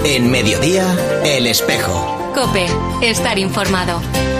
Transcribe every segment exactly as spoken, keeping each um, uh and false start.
En Mediodía, El Espejo. COPE, estar informado.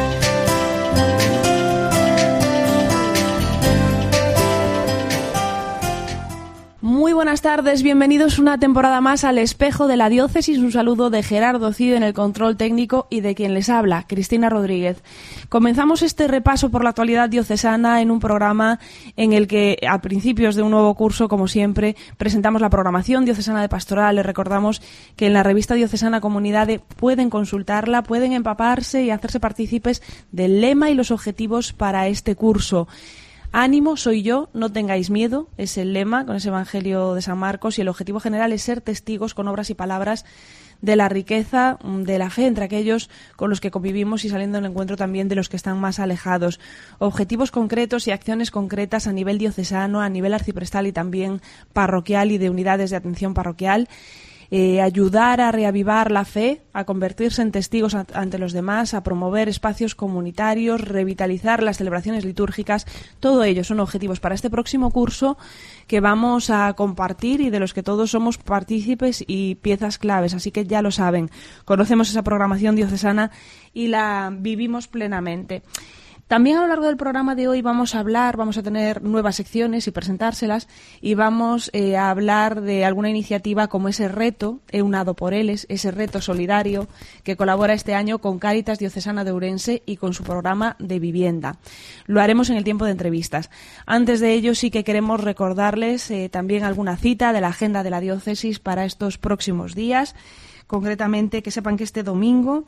Muy buenas tardes, bienvenidos una temporada más al Espejo de la Diócesis. Un saludo de Gerardo Cid en el control técnico y de quien les habla, Cristina Rodríguez. Comenzamos este repaso por la actualidad diocesana en un programa en el que, a principios de un nuevo curso, como siempre, presentamos la programación diocesana de pastoral. Les recordamos que en la revista diocesana Comunidade pueden consultarla, pueden empaparse y hacerse partícipes del lema y los objetivos para este curso. Ánimo, soy yo, no tengáis miedo, es el lema con ese Evangelio de San Marcos, y el objetivo general es ser testigos con obras y palabras de la riqueza de la fe entre aquellos con los que convivimos y saliendo al encuentro también de los que están más alejados. Objetivos concretos y acciones concretas a nivel diocesano, a nivel arciprestal y también parroquial y de unidades de atención parroquial. Eh, ayudar a reavivar la fe, a convertirse en testigos a, ante los demás, a promover espacios comunitarios, revitalizar las celebraciones litúrgicas. Todo ello son objetivos para este próximo curso que vamos a compartir y de los que todos somos partícipes y piezas claves. Así que ya lo saben, conocemos esa programación diocesana y la vivimos plenamente. También a lo largo del programa de hoy vamos a hablar, vamos a tener nuevas secciones y presentárselas, y vamos eh, a hablar de alguna iniciativa como ese reto Eunado por Eles, ese reto solidario que colabora este año con Cáritas Diocesana de Ourense y con su programa de vivienda. Lo haremos en el tiempo de entrevistas. Antes de ello sí que queremos recordarles eh, también alguna cita de la agenda de la diócesis para estos próximos días. Concretamente, que sepan que este domingo,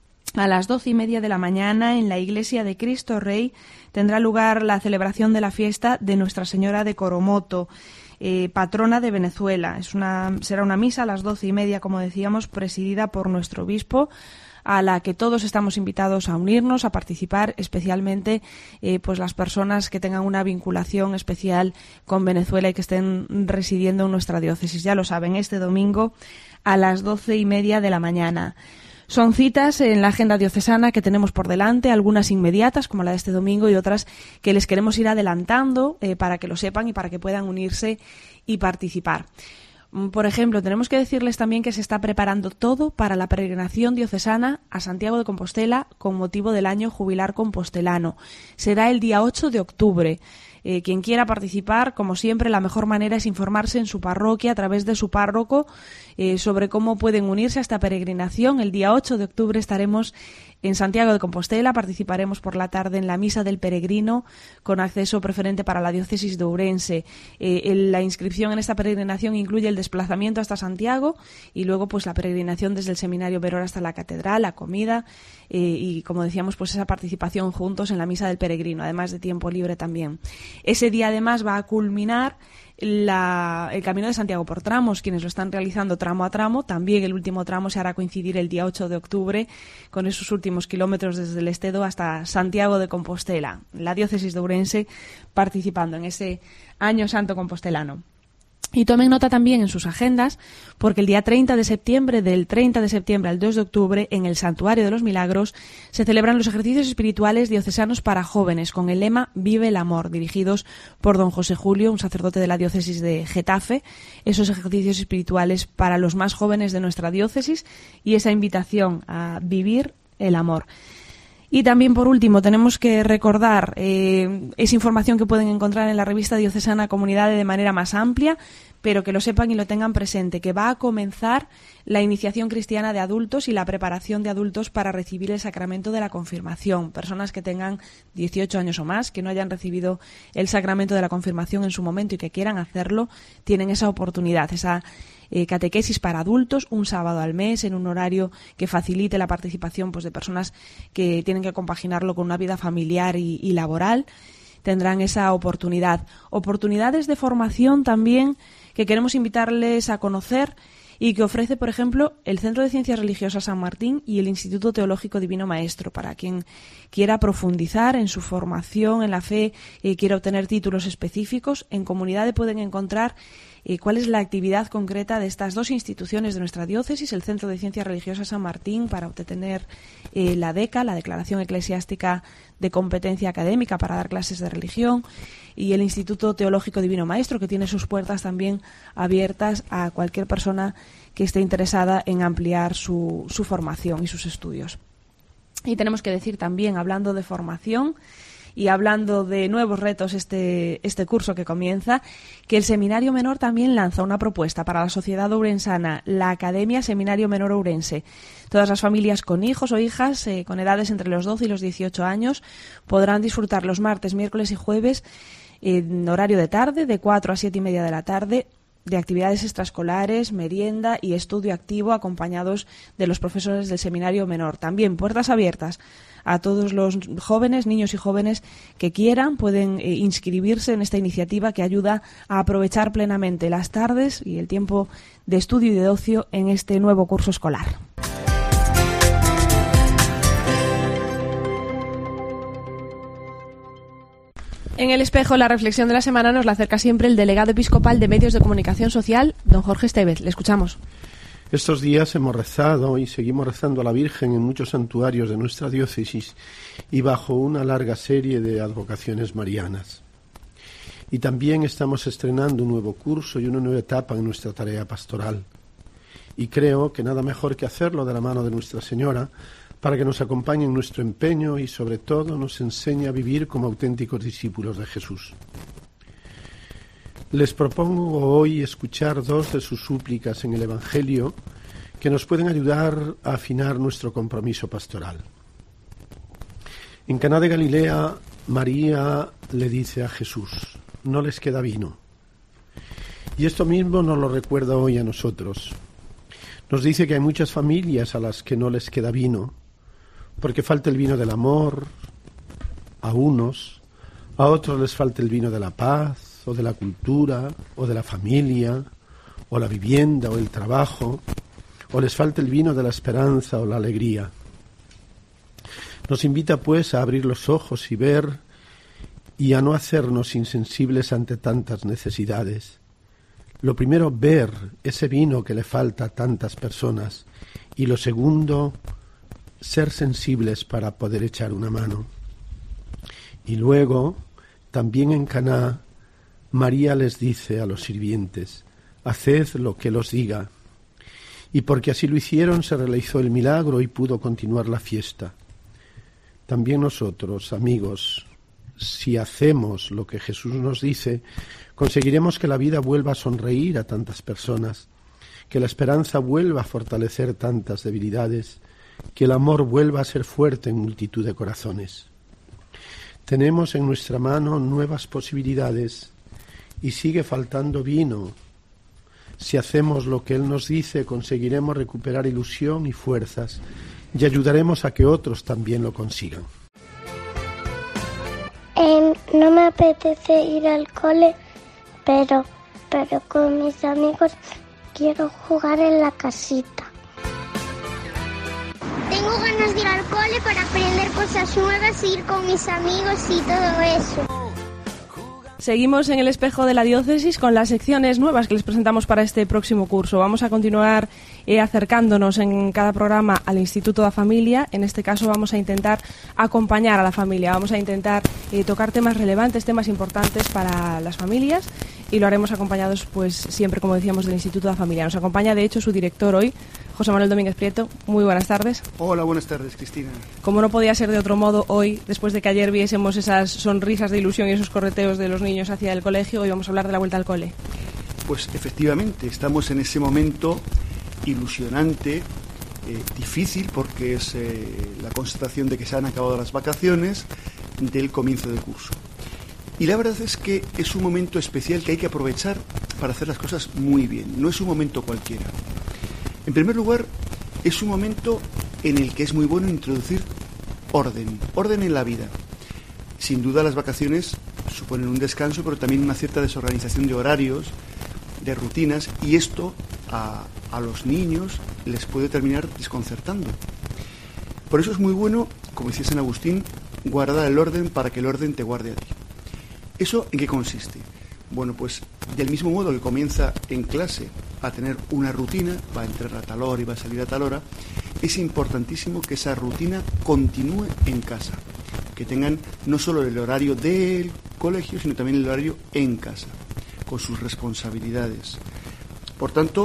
a las doce y media de la mañana, en la Iglesia de Cristo Rey, tendrá lugar la celebración de la fiesta de Nuestra Señora de Coromoto, eh, patrona de Venezuela. Es una, será una misa a las doce y media, como decíamos, presidida por nuestro obispo, a la que todos estamos invitados a unirnos, a participar, especialmente eh, pues las personas que tengan una vinculación especial con Venezuela y que estén residiendo en nuestra diócesis. Ya lo saben, este domingo a las doce y media de la mañana. Son citas en la agenda diocesana que tenemos por delante, algunas inmediatas, como la de este domingo, y otras que les queremos ir adelantando eh, para que lo sepan y para que puedan unirse y participar. Por ejemplo, tenemos que decirles también que se está preparando todo para la peregrinación diocesana a Santiago de Compostela con motivo del año jubilar compostelano. Será el día ocho de octubre. Eh, quien quiera participar, como siempre, la mejor manera es informarse en su parroquia a través de su párroco eh, sobre cómo pueden unirse a esta peregrinación. El día ocho de octubre estaremos en Santiago de Compostela, participaremos por la tarde en la Misa del Peregrino con acceso preferente para la diócesis de Ourense. Eh, el, la inscripción en esta peregrinación incluye el desplazamiento hasta Santiago y luego pues la peregrinación desde el Seminario Verón hasta la Catedral, la comida eh, y, como decíamos, pues esa participación juntos en la Misa del Peregrino, además de tiempo libre también. Ese día además va a culminar La, el Camino de Santiago por tramos, quienes lo están realizando tramo a tramo. También el último tramo se hará coincidir el día ocho de octubre con esos últimos kilómetros desde el Estedo hasta Santiago de Compostela, la diócesis de Ourense participando en ese Año Santo Compostelano. Y tomen nota también en sus agendas, porque el día treinta de septiembre, del treinta de septiembre al dos de octubre, en el Santuario de los Milagros, se celebran los ejercicios espirituales diocesanos para jóvenes, con el lema Vive el Amor, dirigidos por don José Julio, un sacerdote de la diócesis de Getafe. Esos ejercicios espirituales para los más jóvenes de nuestra diócesis y esa invitación a vivir el amor. Y también, por último, tenemos que recordar eh, esa información que pueden encontrar en la revista diocesana Comunidade de manera más amplia, pero que lo sepan y lo tengan presente, que va a comenzar la iniciación cristiana de adultos y la preparación de adultos para recibir el sacramento de la confirmación. Personas que tengan dieciocho años o más, que no hayan recibido el sacramento de la confirmación en su momento y que quieran hacerlo, tienen esa oportunidad, esa Eh, catequesis para adultos, un sábado al mes, en un horario que facilite la participación pues de personas que tienen que compaginarlo con una vida familiar y, y laboral. Tendrán esa oportunidad. Oportunidades de formación también que queremos invitarles a conocer y que ofrece, por ejemplo, el Centro de Ciencias Religiosas San Martín y el Instituto Teológico Divino Maestro, para quien quiera profundizar en su formación en la fe y quiera obtener títulos específicos. En Comunidade pueden encontrar eh, cuál es la actividad concreta de estas dos instituciones de nuestra diócesis, el Centro de Ciencias Religiosas San Martín para obtener eh, la DECA, la Declaración Eclesiástica de Competencia Académica para dar clases de religión, y el Instituto Teológico Divino Maestro, que tiene sus puertas también abiertas a cualquier persona que esté interesada en ampliar su, su formación y sus estudios. Y tenemos que decir también, hablando de formación y hablando de nuevos retos este, este curso que comienza, que el Seminario Menor también lanza una propuesta para la sociedad ourensana, la Academia Seminario Menor Ourense. Todas las familias con hijos o hijas eh, con edades entre los doce y los dieciocho años podrán disfrutar los martes, miércoles y jueves en horario de tarde, de cuatro a siete y media de la tarde, de actividades extraescolares, merienda y estudio activo acompañados de los profesores del Seminario Menor. También puertas abiertas a todos los jóvenes, niños y jóvenes que quieran, pueden eh, inscribirse en esta iniciativa que ayuda a aprovechar plenamente las tardes y el tiempo de estudio y de ocio en este nuevo curso escolar. En el espejo, la reflexión de la semana nos la acerca siempre el delegado episcopal de Medios de Comunicación Social, don Jorge Estevez. Le escuchamos. Estos días hemos rezado y seguimos rezando a la Virgen en muchos santuarios de nuestra diócesis y bajo una larga serie de advocaciones marianas. Y también estamos estrenando un nuevo curso y una nueva etapa en nuestra tarea pastoral. Y creo que nada mejor que hacerlo de la mano de Nuestra Señora, para que nos acompañe en nuestro empeño y, sobre todo, nos enseñe a vivir como auténticos discípulos de Jesús. Les propongo hoy escuchar dos de sus súplicas en el Evangelio que nos pueden ayudar a afinar nuestro compromiso pastoral. En Caná de Galilea, María le dice a Jesús: no les queda vino. Y esto mismo nos lo recuerda hoy a nosotros. Nos dice que hay muchas familias a las que no les queda vino, porque falta el vino del amor a unos, a otros les falta el vino de la paz, o de la cultura, o de la familia, o la vivienda, o el trabajo, o les falta el vino de la esperanza o la alegría. Nos invita, pues, a abrir los ojos y ver, y a no hacernos insensibles ante tantas necesidades. Lo primero, ver ese vino que le falta a tantas personas, y lo segundo, ser sensibles para poder echar una mano. Y luego, también en Caná, María les dice a los sirvientes: haced lo que él os diga. Y porque así lo hicieron, se realizó el milagro y pudo continuar la fiesta. También nosotros, amigos, si hacemos lo que Jesús nos dice, conseguiremos que la vida vuelva a sonreír a tantas personas, que la esperanza vuelva a fortalecer tantas debilidades, que el amor vuelva a ser fuerte en multitud de corazones. Tenemos en nuestra mano nuevas posibilidades y sigue faltando vino. Si hacemos lo que Él nos dice, conseguiremos recuperar ilusión y fuerzas y ayudaremos a que otros también lo consigan. Eh, no me apetece ir al cole, pero, pero con mis amigos quiero jugar en la casita. Tengo ganas de ir al cole para aprender cosas nuevas, ir con mis amigos y todo eso. Seguimos en el espejo de la diócesis con las secciones nuevas que les presentamos para este próximo curso. Vamos a continuar eh, acercándonos en cada programa al Instituto de la Familia. En este caso vamos a intentar acompañar a la familia. Vamos a intentar eh, tocar temas relevantes, temas importantes para las familias, y lo haremos acompañados, pues siempre, como decíamos, del Instituto de la Familia. Nos acompaña, de hecho, su director hoy, José Manuel Domínguez Prieto. Muy buenas tardes. Hola, buenas tardes, Cristina. Como no podía ser de otro modo, hoy, después de que ayer viésemos esas sonrisas de ilusión y esos correteos de los niños hacia el colegio, hoy vamos a hablar de la vuelta al cole. Pues efectivamente, estamos en ese momento ilusionante, eh, difícil, porque es eh, la constatación de que se han acabado las vacaciones del comienzo del curso. Y la verdad es que es un momento especial que hay que aprovechar para hacer las cosas muy bien. No es un momento cualquiera. En primer lugar, es un momento en el que es muy bueno introducir orden, orden en la vida. Sin duda las vacaciones suponen un descanso, pero también una cierta desorganización de horarios, de rutinas, y esto a, a los niños les puede terminar desconcertando. Por eso es muy bueno, como decía San Agustín, guardar el orden para que el orden te guarde a ti. ¿Eso en qué consiste? Bueno, pues del mismo modo que comienza en clase a tener una rutina, va a entrar a tal hora y va a salir a tal hora, es importantísimo que esa rutina continúe en casa, que tengan no solo el horario del colegio, sino también el horario en casa, con sus responsabilidades. Por tanto,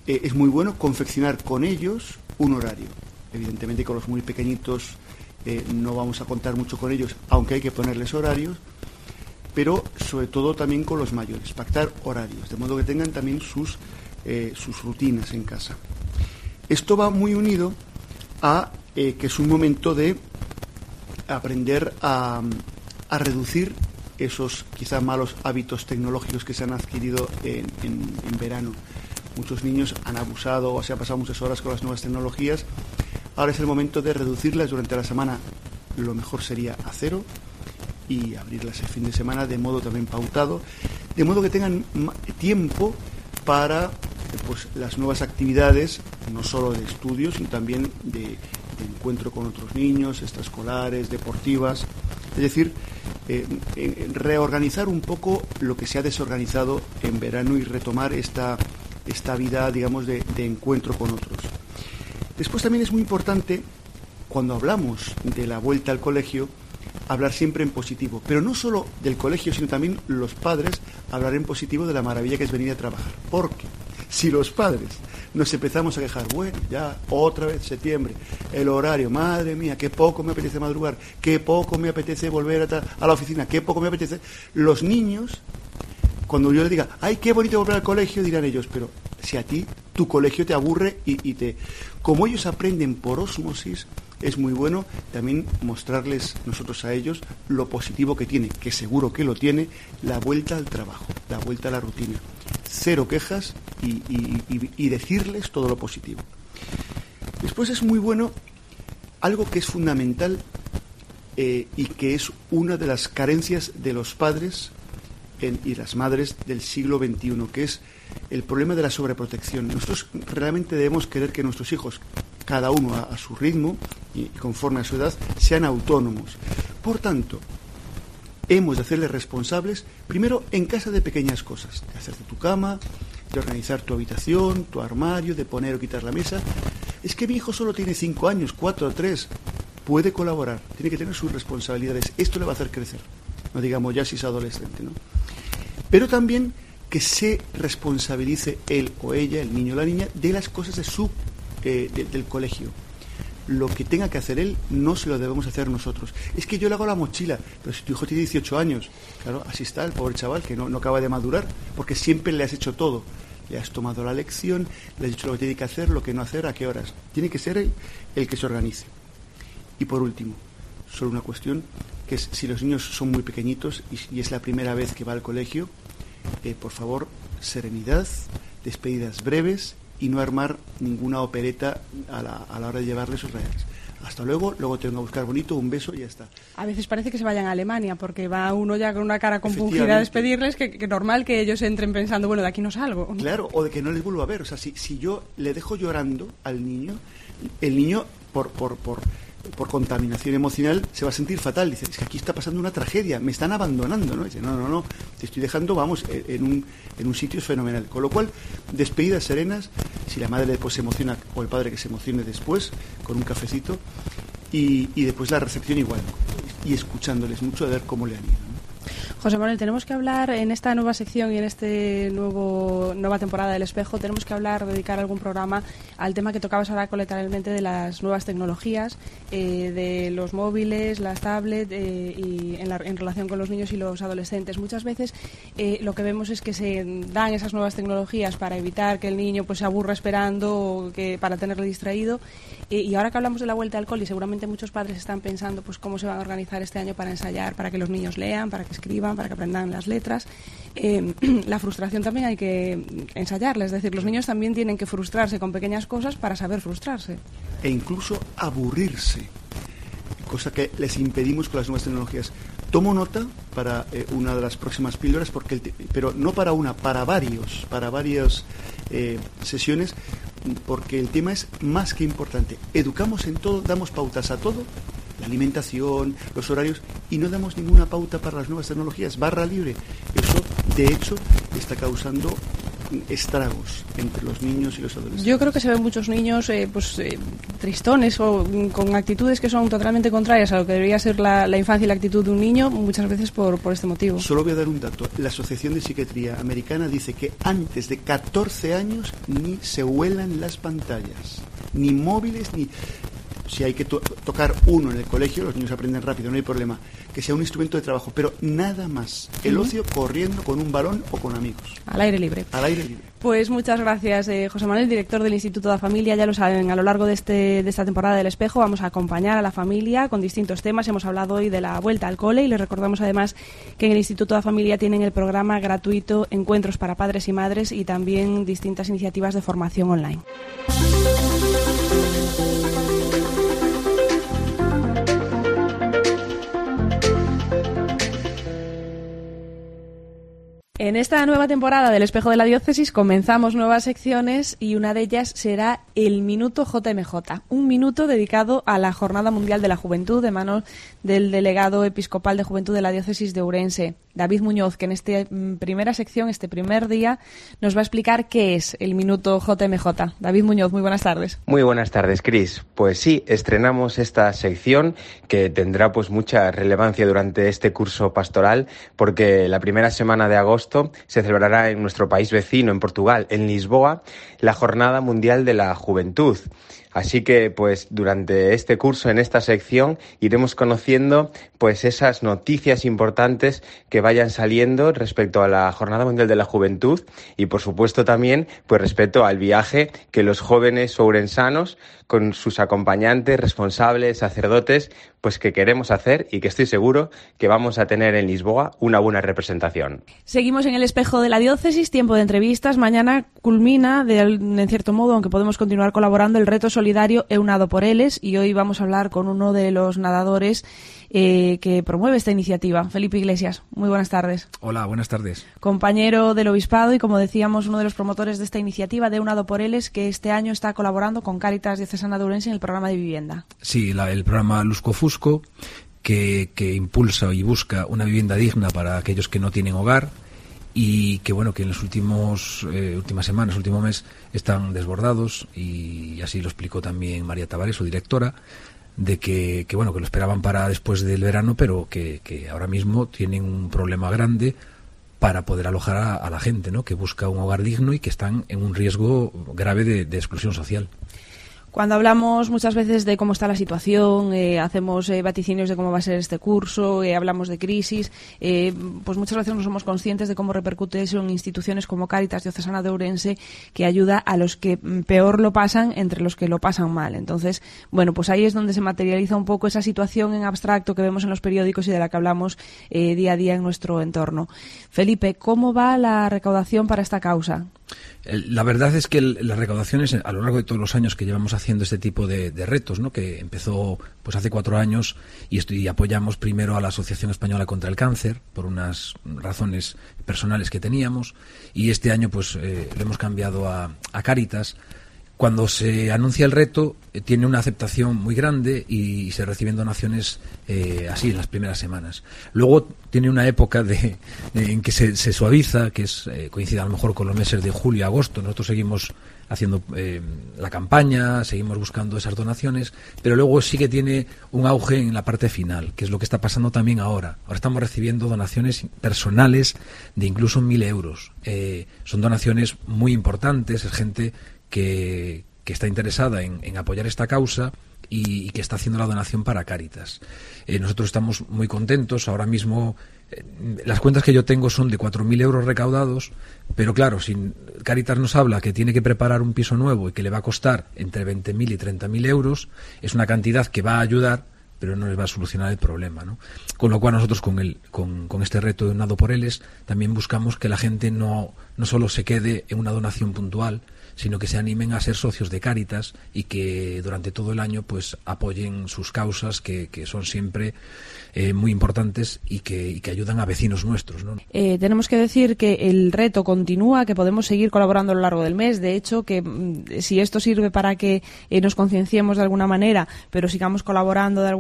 eh, es muy bueno confeccionar con ellos un horario. Evidentemente con los muy pequeñitos eh, no vamos a contar mucho con ellos, aunque hay que ponerles horarios, pero sobre todo también con los mayores, pactar horarios, de modo que tengan también sus, eh, sus rutinas en casa. Esto va muy unido a eh, que es un momento de aprender a, a reducir esos quizá malos hábitos tecnológicos que se han adquirido en, en, en verano. Muchos niños han abusado o se han pasado muchas horas con las nuevas tecnologías. Ahora es el momento de reducirlas durante la semana. Lo mejor sería a cero y abrirlas el fin de semana de modo también pautado, de modo que tengan tiempo para pues, las nuevas actividades, no solo de estudio, sino también de, de encuentro con otros niños, extraescolares, deportivas. Es decir, eh, eh, reorganizar un poco lo que se ha desorganizado en verano y retomar esta, esta vida, digamos, de, de encuentro con otros. Después también es muy importante, cuando hablamos de la vuelta al colegio, hablar siempre en positivo, pero no solo del colegio, sino también los padres hablar en positivo de la maravilla que es venir a trabajar. Porque si los padres nos empezamos a quejar, bueno, ya otra vez septiembre, el horario, madre mía, qué poco me apetece madrugar, qué poco me apetece volver a, a la oficina, qué poco me apetece, los niños, cuando yo les diga, ay, qué bonito volver al colegio, dirán ellos, pero si a ti tu colegio te aburre y, y te... Como ellos aprenden por ósmosis, es muy bueno también mostrarles nosotros a ellos lo positivo que tiene, que seguro que lo tiene, la vuelta al trabajo, la vuelta a la rutina. Cero quejas y, y, y, y decirles todo lo positivo. Después es muy bueno algo que es fundamental eh, y que es una de las carencias de los padres en, y las madres del siglo veintiuno, que es el problema de la sobreprotección. Nosotros realmente debemos querer que nuestros hijos, cada uno a, a su ritmo y conforme a su edad, sean autónomos. Por tanto, hemos de hacerles responsables, primero en casa, de pequeñas cosas, de hacerte tu cama, de organizar tu habitación, tu armario, de poner o quitar la mesa. Es que mi hijo solo tiene cinco años, cuatro o tres, puede colaborar, tiene que tener sus responsabilidades, esto le va a hacer crecer, no digamos ya si es adolescente, ¿no? Pero también que se responsabilice él o ella, el niño o la niña, de las cosas de su, eh, de, del colegio. Lo que tenga que hacer él no se lo debemos hacer nosotros. Es que yo le hago la mochila, pero si tu hijo tiene dieciocho años, claro, así está el pobre chaval que no, no acaba de madurar, porque siempre le has hecho todo. Le has tomado la lección, le has dicho lo que tiene que hacer, lo que no hacer, a qué horas. Tiene que ser él el que se organice. Y por último, solo una cuestión, que es si los niños son muy pequeñitos y, y es la primera vez que va al colegio, eh, por favor, serenidad, despedidas breves y no armar ninguna opereta a la, a la hora de llevarles sus reales. Hasta luego, luego tengo que buscar bonito, un beso y ya está. A veces parece que se vayan a Alemania, porque va uno ya con una cara compungida a despedirles, que, que normal que ellos entren pensando, bueno, de aquí no salgo. Claro, o de que no les vuelvo a ver. O sea, si, si yo le dejo llorando al niño, el niño, por... por, por por contaminación emocional, se va a sentir fatal. Dice, es que aquí está pasando una tragedia, me están abandonando, ¿no? Dice, no, no, no, te estoy dejando, vamos, en un, en un sitio fenomenal. Con lo cual, despedidas serenas, si la madre después se emociona, o el padre que se emocione después, con un cafecito, y, y después la recepción igual, y escuchándoles mucho a ver cómo le han ido, ¿no? José Manuel, tenemos que hablar en esta nueva sección y en esta nueva temporada del Espejo, tenemos que hablar, dedicar algún programa al tema que tocabas ahora colateralmente de las nuevas tecnologías, eh, de los móviles, las tablets eh, y en, la, en relación con los niños y los adolescentes. Muchas veces eh, lo que vemos es que se dan esas nuevas tecnologías para evitar que el niño pues se aburra esperando o que, para tenerle distraído. Eh, y ahora que hablamos de la vuelta al cole, seguramente muchos padres están pensando pues cómo se van a organizar este año para ensayar, para que los niños lean, para que escriban, para que aprendan las letras. Eh, la frustración también hay que ensayarla, es decir, los niños también tienen que frustrarse con pequeñas cosas para saber frustrarse. E incluso aburrirse, cosa que les impedimos con las nuevas tecnologías. Tomo nota para eh, una de las próximas píldoras, porque el te- pero no para una, para varios, para varias eh, sesiones, porque el tema es más que importante. Educamos en todo, damos pautas a todo, la alimentación, los horarios, y no damos ninguna pauta para las nuevas tecnologías, barra libre. Eso, de hecho, está causando estragos entre los niños y los adolescentes. Yo creo que se ven muchos niños eh, pues eh, tristones o mm, con actitudes que son totalmente contrarias a lo que debería ser la, la infancia y la actitud de un niño, muchas veces por, por este motivo. Solo voy a dar un dato. La Asociación de Psiquiatría Americana dice que antes de catorce años ni se huelan las pantallas, ni móviles, ni... Si hay que to- tocar uno en el colegio, los niños aprenden rápido, no hay problema. Que sea un instrumento de trabajo, pero nada más. El uh-huh. ocio corriendo con un balón o con amigos. Al aire libre. Al aire libre. Pues muchas gracias, eh, José Manuel, director del Instituto de la Familia. Ya lo saben, a lo largo de, este, de esta temporada del Espejo vamos a acompañar a la familia con distintos temas. Hemos hablado hoy de la vuelta al cole y les recordamos además que en el Instituto de la Familia tienen el programa gratuito Encuentros para Padres y Madres y también distintas iniciativas de formación online. En esta nueva temporada del Espejo de la Diócesis comenzamos nuevas secciones y una de ellas será el Minuto J M J, un minuto dedicado a la Jornada Mundial de la Juventud de manos del delegado episcopal de Juventud de la Diócesis de Ourense, David Muñoz, que en esta primera sección, este primer día, nos va a explicar qué es el Minuto J M J. David Muñoz, muy buenas tardes. Muy buenas tardes, Cris. Pues sí, estrenamos esta sección que tendrá pues mucha relevancia durante este curso pastoral porque la primera semana de agosto se celebrará en nuestro país vecino, en Portugal, en Lisboa, la Jornada Mundial de la Juventud. Así que, pues, durante este curso, en esta sección, iremos conociendo, pues, esas noticias importantes que vayan saliendo respecto a la Jornada Mundial de la Juventud y, por supuesto, también, pues, respecto al viaje que los jóvenes ourensanos, con sus acompañantes, responsables, sacerdotes, pues, que queremos hacer y que estoy seguro que vamos a tener en Lisboa una buena representación. Seguimos en el Espejo de la Diócesis, tiempo de entrevistas. Mañana culmina, de, en cierto modo, aunque podemos continuar colaborando, el reto solidario Eunado por Eles, y hoy vamos a hablar con uno de los nadadores eh, que promueve esta iniciativa, Felipe Iglesias. Muy buenas tardes. Hola, buenas tardes. Compañero del Obispado y, como decíamos, uno de los promotores de esta iniciativa de Eunado por Eles, que este año está colaborando con Cáritas Diocesana de Ourense en el programa de vivienda. Sí, la, el programa Lusco Fusco, que, que impulsa y busca una vivienda digna para aquellos que no tienen hogar, y que bueno que en las últimos eh, últimas semanas, último mes, están desbordados, y así lo explicó también María Tavares, su directora, de que, que bueno que lo esperaban para después del verano, pero que, que ahora mismo tienen un problema grande para poder alojar a, a la gente, ¿no?, que busca un hogar digno y que están en un riesgo grave de, de exclusión social. Cuando hablamos muchas veces de cómo está la situación, eh, hacemos eh, vaticinios de cómo va a ser este curso, eh, hablamos de crisis, eh, pues muchas veces no somos conscientes de cómo repercute eso en instituciones como Cáritas Diocesana de Ourense, que ayuda a los que peor lo pasan entre los que lo pasan mal. Entonces, bueno, pues ahí es donde se materializa un poco esa situación en abstracto que vemos en los periódicos y de la que hablamos eh, día a día en nuestro entorno. Felipe, ¿cómo va la recaudación para esta causa? La verdad es que el, las recaudaciones a lo largo de todos los años que llevamos haciendo este tipo de, de retos, ¿no?, que empezó pues hace cuatro años y, esto, y apoyamos primero a la Asociación Española contra el Cáncer por unas razones personales que teníamos, y este año pues eh, lo hemos cambiado a, a Cáritas. Cuando se anuncia el reto eh, tiene una aceptación muy grande y, y se reciben donaciones eh, así en las primeras semanas. Luego tiene una época de, de en que se, se suaviza, que es eh, coincide a lo mejor con los meses de julio y agosto. Nosotros seguimos haciendo eh, la campaña, seguimos buscando esas donaciones, pero luego sí que tiene un auge en la parte final, que es lo que está pasando también ahora. Ahora estamos recibiendo donaciones personales de incluso mil euros. Eh, son donaciones muy importantes, es gente Que, que está interesada en, en apoyar esta causa y, y que está haciendo la donación para Cáritas. Eh, nosotros estamos muy contentos. Ahora mismo eh, las cuentas que yo tengo son de cuatro mil euros recaudados, pero claro, si Cáritas nos habla que tiene que preparar un piso nuevo y que le va a costar entre veinte mil y treinta mil euros, es una cantidad que va a ayudar, pero no les va a solucionar el problema, ¿no? Con lo cual nosotros con el con, con este reto de Eunado por Eles también buscamos que la gente no, no solo se quede en una donación puntual, sino que se animen a ser socios de Cáritas y que durante todo el año pues apoyen sus causas, que, que son siempre eh, muy importantes y que, y que ayudan a vecinos nuestros, ¿no? Eh, tenemos que decir que el reto continúa, que podemos seguir colaborando a lo largo del mes. De hecho, que mm, si esto sirve para que eh, nos concienciemos de alguna manera, pero sigamos colaborando de alguna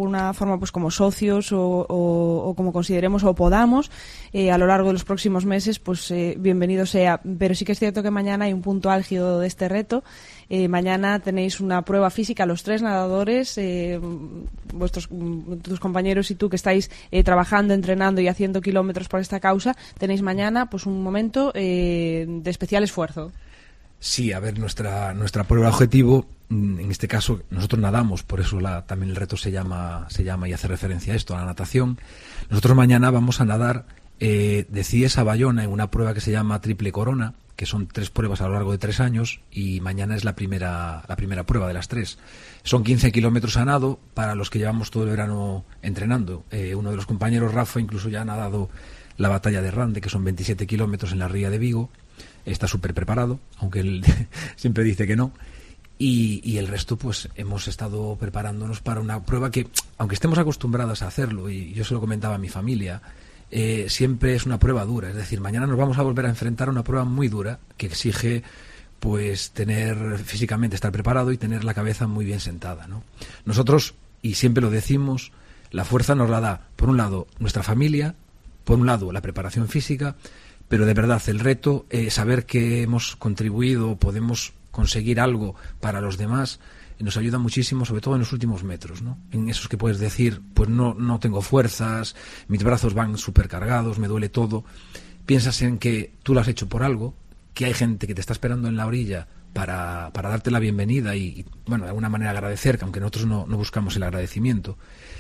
alguna forma pues como socios o, o, o como consideremos o podamos eh, a lo largo de los próximos meses, pues eh, bienvenido sea. Pero sí que es cierto que mañana hay un punto álgido de este reto. Eh, mañana tenéis una prueba física, los tres nadadores, eh, vuestros tus compañeros y tú que estáis eh, trabajando, entrenando y haciendo kilómetros por esta causa, tenéis mañana pues un momento eh, de especial esfuerzo. Sí, a ver, nuestra nuestra prueba objetivo, en este caso nosotros nadamos, por eso la, también el reto se llama se llama y hace referencia a esto, a la natación. Nosotros mañana vamos a nadar eh, de Cies a Bayona en una prueba que se llama Triple Corona, que son tres pruebas a lo largo de tres años, y mañana es la primera la primera prueba de las tres. Son quince kilómetros a nado para los que llevamos todo el verano entrenando. Eh, uno de los compañeros, Rafa, incluso ya ha nadado la batalla de Rande, que son veintisiete kilómetros en la ría de Vigo. Está súper preparado, aunque él siempre dice que no. Y, y el resto, pues hemos estado preparándonos para una prueba que, aunque estemos acostumbradas a hacerlo, y yo se lo comentaba a mi familia, eh, siempre es una prueba dura. Es decir, mañana nos vamos a volver a enfrentar a una prueba muy dura que exige pues tener físicamente, estar preparado y tener la cabeza muy bien sentada, ¿no? Nosotros, y siempre lo decimos, la fuerza nos la da, por un lado, nuestra familia, por un lado, la preparación física, pero de verdad el reto, eh, saber que hemos contribuido, podemos conseguir algo para los demás, eh, nos ayuda muchísimo, sobre todo en los últimos metros, ¿no? En esos que puedes decir, pues no, no tengo fuerzas, mis brazos van súper cargados, me duele todo. Piensas en que tú lo has hecho por algo, que hay gente que te está esperando en la orilla para, para darte la bienvenida y, y, bueno, de alguna manera agradecer, aunque nosotros no, no buscamos el agradecimiento.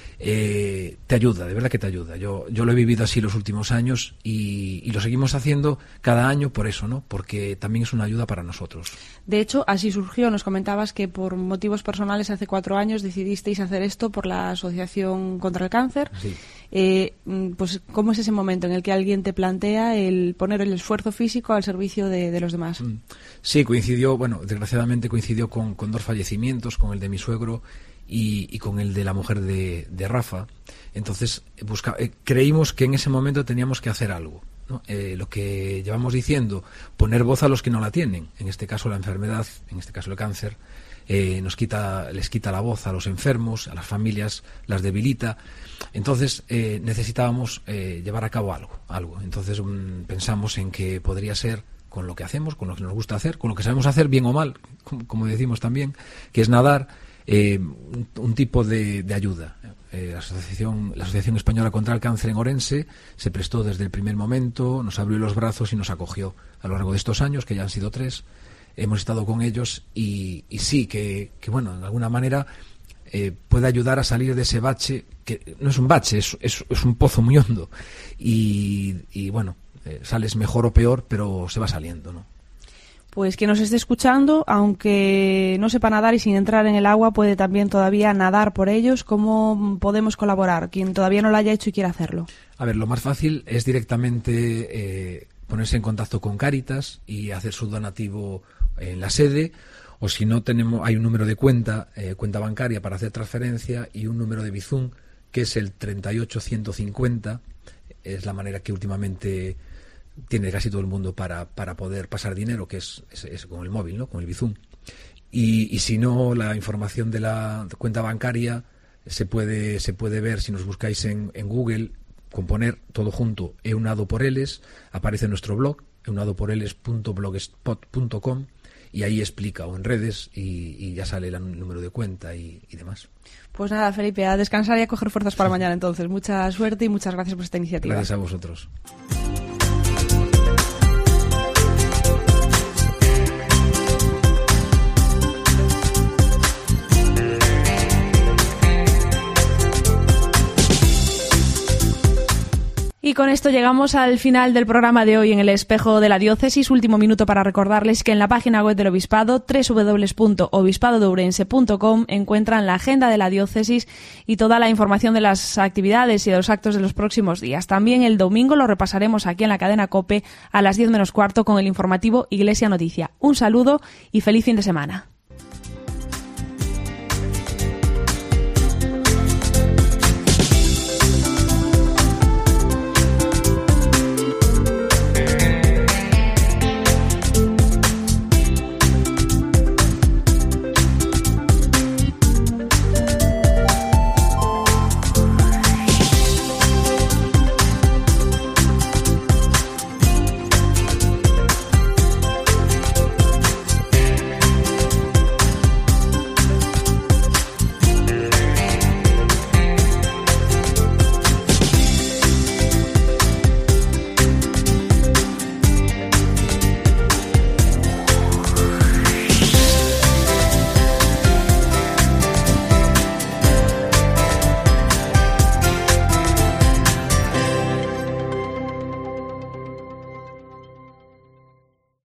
Eh, te ayuda, de verdad que te ayuda. Yo, yo lo he vivido así los últimos años y, y lo seguimos haciendo cada año por eso, ¿no? Porque también es una ayuda para nosotros. De hecho, así surgió. Nos comentabas que por motivos personales hace cuatro años decidisteis hacer esto por la Asociación contra el Cáncer. Sí. Eh, pues, ¿cómo es ese momento en el que alguien te plantea el poner el esfuerzo físico al servicio de, de los demás? Sí, coincidió, bueno, desgraciadamente coincidió con, con dos fallecimientos, con el de mi suegro Y, y con el de la mujer de, de Rafa. Entonces busca, eh, creímos que en ese momento teníamos que hacer algo, ¿no? Eh, lo que llevamos diciendo, poner voz a los que no la tienen, en este caso la enfermedad, en este caso el cáncer, eh, nos quita, les quita la voz a los enfermos, a las familias, las debilita. Entonces eh, necesitábamos eh, llevar a cabo algo, algo. Entonces um, pensamos en que podría ser con lo que hacemos, con lo que nos gusta hacer, con lo que sabemos hacer bien o mal, como, como decimos también, que es nadar. Eh, un, un tipo de, de ayuda. Eh, la asociación, la Asociación Española contra el Cáncer en Orense se prestó desde el primer momento, nos abrió los brazos y nos acogió a lo largo de estos años, que ya han sido tres. Hemos estado con ellos y, y sí, que, que bueno, de alguna manera eh, puede ayudar a salir de ese bache, que no es un bache, es, es, es un pozo muy hondo. Y, y bueno, eh, sales mejor o peor, pero se va saliendo, ¿no? Pues quien nos esté escuchando, aunque no sepa nadar y sin entrar en el agua, puede también todavía nadar por ellos. ¿Cómo podemos colaborar? Quien todavía no lo haya hecho y quiera hacerlo. A ver, lo más fácil es directamente eh, ponerse en contacto con Cáritas y hacer su donativo en la sede, o si no, tenemos hay un número de cuenta, eh, cuenta bancaria para hacer transferencia y un número de Bizum, que es el treinta y ocho ciento cincuenta. Es la manera que últimamente tiene casi todo el mundo para, para poder pasar dinero, que es, es, es con el móvil, ¿no? Con el Bizum. Y, y si no, la información de la cuenta bancaria se puede, se puede ver si nos buscáis en, en Google, con poner todo junto, Eunado por Eles, aparece nuestro blog, eunado por eles punto blogspot punto com, y ahí explica, o en redes, y, y ya sale el número de cuenta y, y demás. Pues nada, Felipe, a descansar y a coger fuerzas para mañana entonces. Mucha suerte y muchas gracias por esta iniciativa. Gracias a vosotros. Y con esto llegamos al final del programa de hoy en el Espejo de la Diócesis. Último minuto para recordarles que en la página web del Obispado, doble u doble u doble u punto obispado de ourense punto com, encuentran la agenda de la Diócesis y toda la información de las actividades y de los actos de los próximos días. También el domingo lo repasaremos aquí en la cadena COPE a las diez menos cuarto con el informativo Iglesia Noticia. Un saludo y feliz fin de semana.